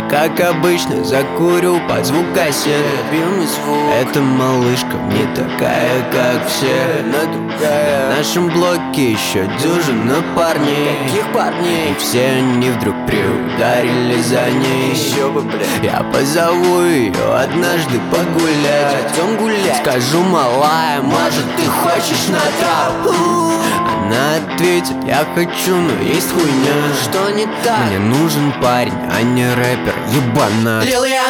как обычно, закурю под звук кассеты. Любимый звук. Эта малышка не такая, как все, она другая. В нашем блоке еще дюжина парней. Каких парней? И все они вдруг приударили за ней. Еще бы, блядь. Я позову ее однажды погулять. Идем гулять. Скажу: малая, может, ты хочешь на траву? Она ответит: я хочу, но есть хуйня. Что не так? Мне нужен парень, а не рэпер, ебанат. Лил я